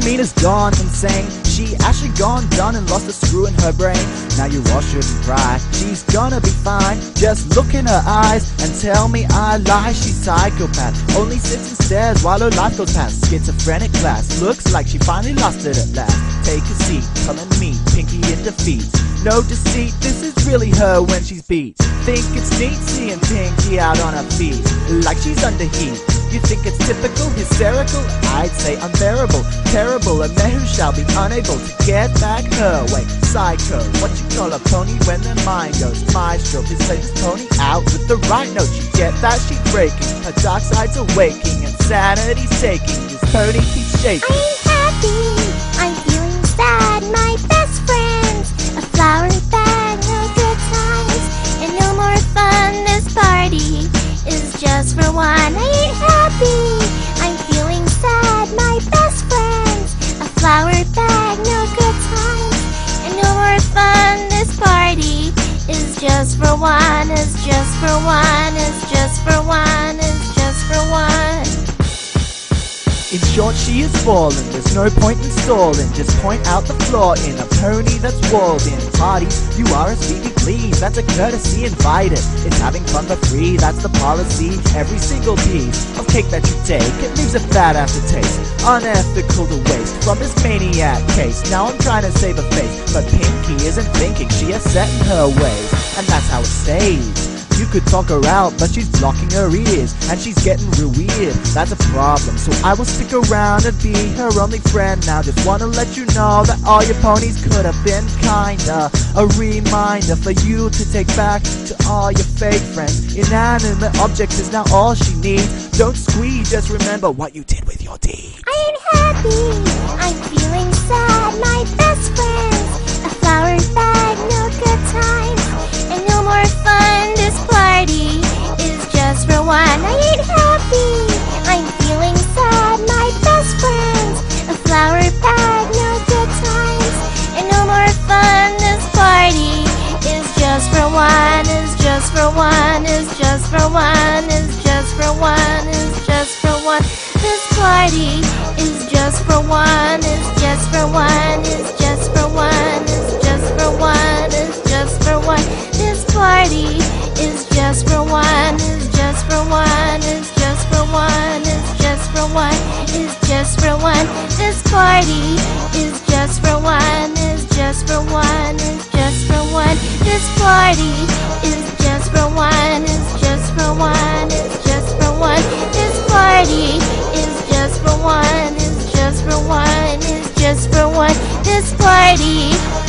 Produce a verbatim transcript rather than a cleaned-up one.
Mina's gone insane. She actually gone done and lost a screw in her brain. Now you all shouldn't cry, she's gonna be fine. Just look in her eyes and tell me I lie. She's psychopath, only sits and stares while her life goes past. Schizophrenic class, looks like she finally lost it at last. Take a seat, come and meet Pinky in defeat. No deceit, this is really her when she's beat. Think it's neat seeing Pinky out on her feet, like she's under heat. You think it's typical, hysterical? I'd say unbearable, terrible. A man who shall be unable to get back her way. Psycho, what you call a pony when their mind goes. Maestro, his latest pony out with the right note. You get that? She's breaking, her dark side's awaking, insanity's taking, this pony keeps shaking. I'm happy, I'm feeling sad. My best friend's a flower bag. No good times and no more fun. This party is just for one. I ain't happy, I'm feeling sad. My best friend's a flower bag. No good times and no more fun. This party is just for one. It's just for one. It's just for one. It's just for one. In short, she is falling, there's no point in stalling. Just point out the flaw in a pony that's walled in. Parties, you R S V P please, that's a courtesy invited. It's having fun for free, that's the policy. Every single piece of cake that you take, it leaves a bad aftertaste. Unethical to waste from this maniac case. Now I'm trying to save her face, but Pinky isn't thinking, she is set in her ways. And that's how it stays. You could talk her out, but she's blocking her ears, and she's getting real weird. That's a problem, so I will stick around and be her only friend. Now just wanna let you know that all your ponies could have been kinda a reminder for you to take back to all your fake friends. Inanimate objects is now all she needs. Don't squeeze, just remember what you did with your deed. I ain't happy, I'm feeling sad. My best friend's a flower bag. No good times and no more fun. This party is just for one. I ain't happy, I'm feeling sad. My best friend's a flower bag. No good times and no more fun. This party is just for one. Is just for one. Is just for one. Is just for one. Is just for one. This party is just for one. Is just for one. Is just for one. Is just for one. Is just for one. This party is just for one. Is just for one. Is just for one. Is just for one. Is just for one. This party is just for one. Is just for one. Is just for one. This party is just for one. Is just for one. Is just for one. This party is just for one. Is just for one. Is just for one. This party